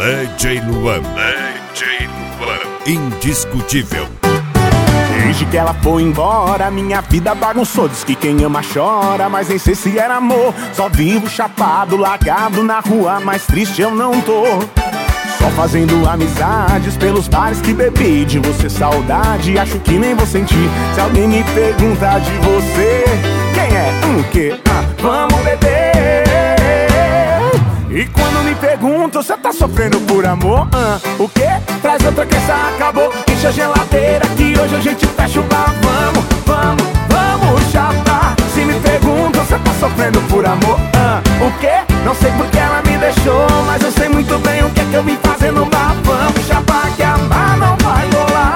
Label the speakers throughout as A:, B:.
A: DJ Luan, indiscutível.
B: Desde que ela foi embora, minha vida bagunçou. Diz que quem ama chora, mas nem sei se era amor. Só vivo chapado, largado na rua, mas triste eu não tô. Só fazendo amizades pelos bares que bebi. De você saudade, acho que nem vou sentir. Se alguém me pergunta de você, quem é? Que? Vamos beber. E quando me perguntam, você tá sofrendo por amor? O quê? Traz outra que essa acabou. Enche a geladeira que hoje a gente fecha o bar. Vamos chapar. Se me perguntam, você tá sofrendo por amor? O quê? Não sei porque ela me deixou, mas eu sei muito bem o que é que eu vim fazer no bar. Vamos chapar que amar não vai rolar.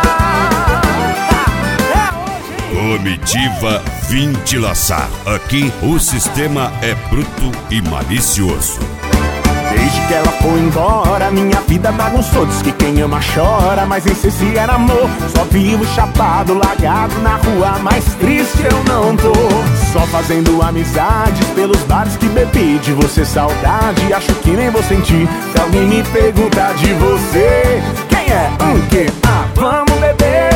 A: Comitiva Vim Te Laçar. Aqui o sistema é bruto e malicioso.
B: Desde que ela foi embora, minha vida bagunçou. Diz que quem ama chora, mas nem sei se era amor. Só vivo chapado, largado na rua, mas triste eu não tô. Só fazendo amizades pelos bares que bebi. De você saudade, acho que nem vou sentir. Se alguém me perguntar de você, quem é? Que? Vamos beber.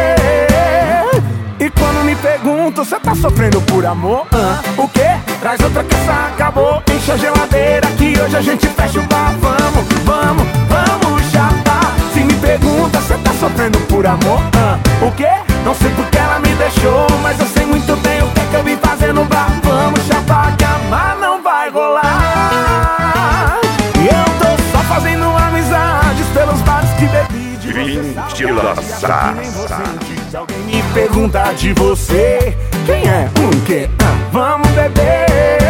B: E quando me perguntam, você tá sofrendo por amor? O quê? Traz outra que essa acabou. Enche a geladeira que hoje a gente fecha o bar. Vamos chapar. Se me pergunta, você tá sofrendo por amor? O quê? Não sei porque ela me deixou, mas eu sei muito bem o que é que eu vim fazer no bar. Vamos chapar que amar não vai rolar. E eu tô só fazendo amizades pelos bares que bebi. De você saudade, se alguém me perguntar de você, quem é? Que? Vamos beber.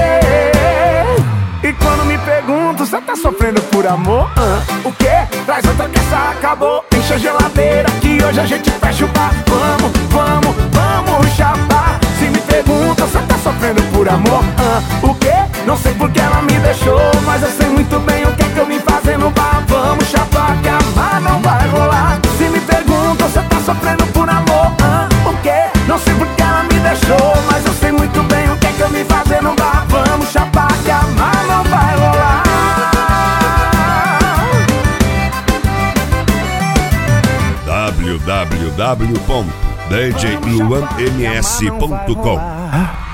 B: E quando me perguntam, você tá sofrendo por amor? O quê? Traz outra que essa acabou. Enche a geladeira que hoje a gente fecha o bar. Vamos chapar. Se me perguntam, você tá sofrendo por amor? O quê? Não sei porque ela me deixou, mas eu sei muito bem o que é que eu vim fazer no bar. Vamos chapar que amar não vai rolar. Se me perguntam, você tá sofrendo por amor? O quê? Não sei porque ela me deixou, mas eu sei muito bem o que é que eu vim fazer no bar. Vamos chapar que amar não vai rolar.
A: www.djluanms.com